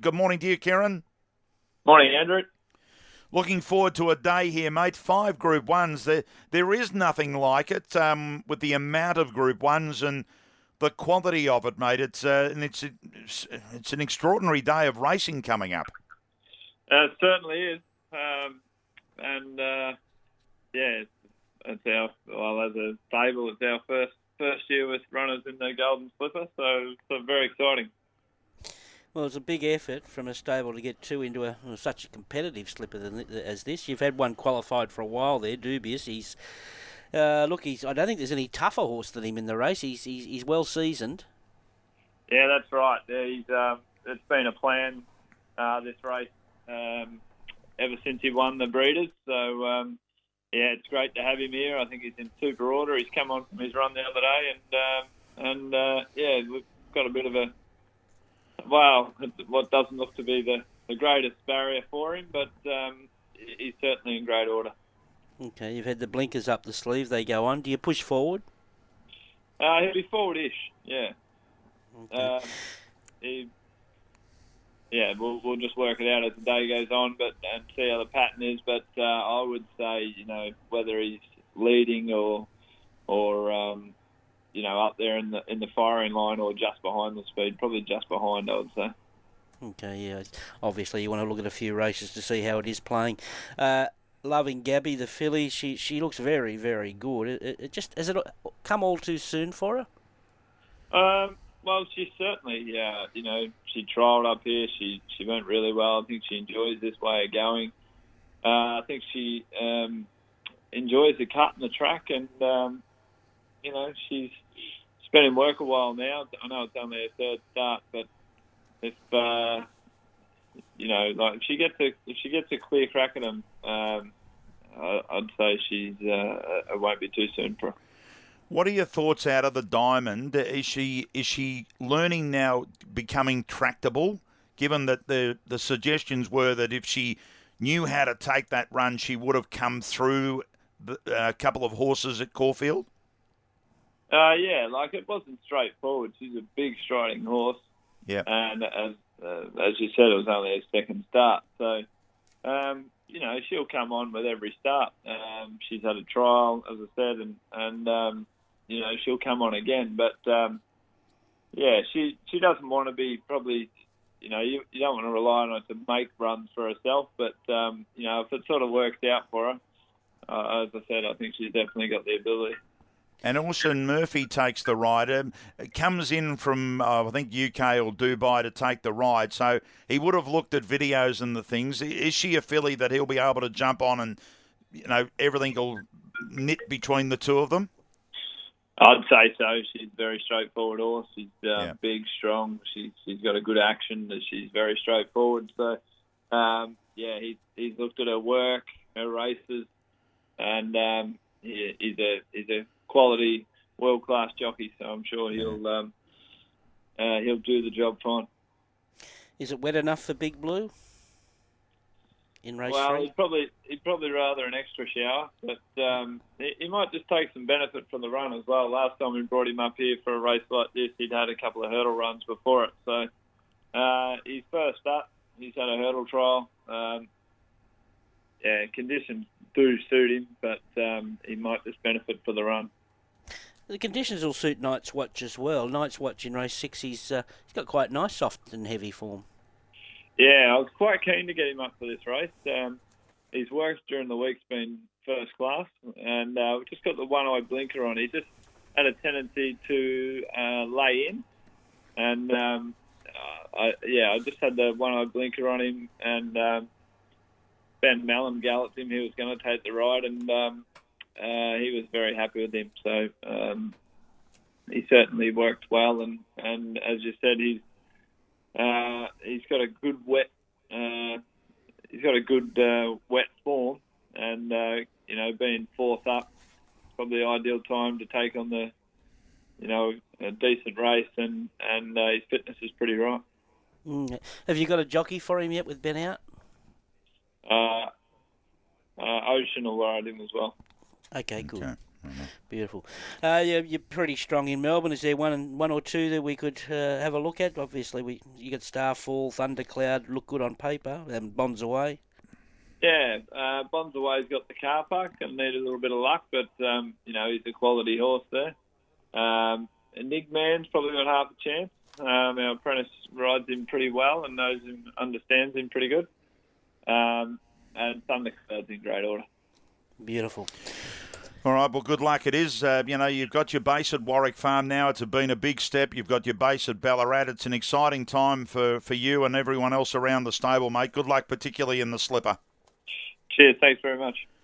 Good morning to you, Kieran. Morning, Andrew. Looking forward to a day here, mate. 5 Group 1s. There is nothing like it with the amount of Group 1s and the quality of it, mate. It's an extraordinary day of racing coming up. It certainly is. As a stable, it's our first year with runners in the Golden Slipper, so it's very exciting. Well, it's a big effort from a stable to get two into such a competitive slipper as this. You've had one qualified for a while there, Dubious. I don't think there's any tougher horse than him in the race. He's well seasoned. Yeah, that's right. It's been a plan, this race, ever since he won the Breeders. So, it's great to have him here. I think he's in super order. He's come on from his run the other day, we've got a bit of what doesn't look to be the greatest barrier for him, but he's certainly in great order. Okay, you've had the blinkers up the sleeve. They go on. Do you push forward? He'll be forward-ish, yeah. Okay. We'll just work it out as the day goes on, and see how the pattern is. But I would say, whether he's leading or up there in the firing line or just behind the speed, probably just behind, I would say. Okay, yeah. Obviously, you want to look at a few races to see how it is playing. Loving Gabby, the filly, she looks very, very good. Has it come all too soon for her? Well, she certainly, she trialled up here. She went really well. I think she enjoys this way of going. I think she enjoys the cut and the track, and she's been in work a while now. I know it's only her third start, but if she gets a clear crack at them, I'd say it won't be too soon for her. What are your thoughts out of the Diamond? Is she learning now, becoming tractable? Given that the suggestions were that if she knew how to take that run, she would have come through a couple of horses at Caulfield. It wasn't straightforward. She's a big striding horse. Yeah. And as you said, it was only her second start. So, she'll come on with every start. She's had a trial, as I said, and she'll come on again. But, she doesn't want to be probably, you don't want to rely on her to make runs for herself. But, if it sort of works out for her, as I said, I think she's definitely got the ability. And Austin Murphy takes the ride. Comes in from, I think, UK or Dubai to take the ride. So he would have looked at videos and the things. Is she a filly that he'll be able to jump on and, everything will knit between the two of them? I'd say so. She's a very straightforward horse. She's big, strong. She's got a good action. She's very straightforward. So, he's looked at her work, her races, and he's a quality, world-class jockey, so I'm sure he'll do the job fine. Is it wet enough for Big Blue in race 3? Well, he'd probably rather an extra shower, but he might just take some benefit from the run as well. Last time we brought him up here for a race like this, he'd had a couple of hurdle runs before it, so he's first up. He's had a hurdle trial. Conditions do suit him, but he might just benefit for the run. The conditions will suit Night's Watch as well. Night's Watch in race 6, he's got quite nice soft and heavy form. Yeah, I was quite keen to get him up for this race. His work during the week's been first class, and we've just got the one-eye blinker on. He just had a tendency to lay in, and I just had the one-eye blinker on him, and Ben Mallon galloped him. He was going to take the ride, and he was very happy with him. So he certainly worked well, and as you said, he's got a good wet wet form, and being fourth up, probably the ideal time to take on a decent race, and his fitness is pretty right. Have you got a jockey for him yet with Ben out? Ocean will ride him as well. Okay, good. Beautiful. You're pretty strong in Melbourne. Is there one or two that we could have a look at? Obviously, you got Starfall, Thundercloud, look good on paper, and Bonds Away. Yeah, Bonds Away's got the car park and need a little bit of luck, but he's a quality horse there. Enigman's probably got half a chance. Our apprentice rides him pretty well and knows him, understands him pretty good. And Thundercloud's in great order. Beautiful. All right, well, good luck. It is, you've got your base at Warwick Farm now. It's been a big step. You've got your base at Ballarat. It's an exciting time for you and everyone else around the stable, mate. Good luck, particularly in the slipper. Cheers. Thanks very much.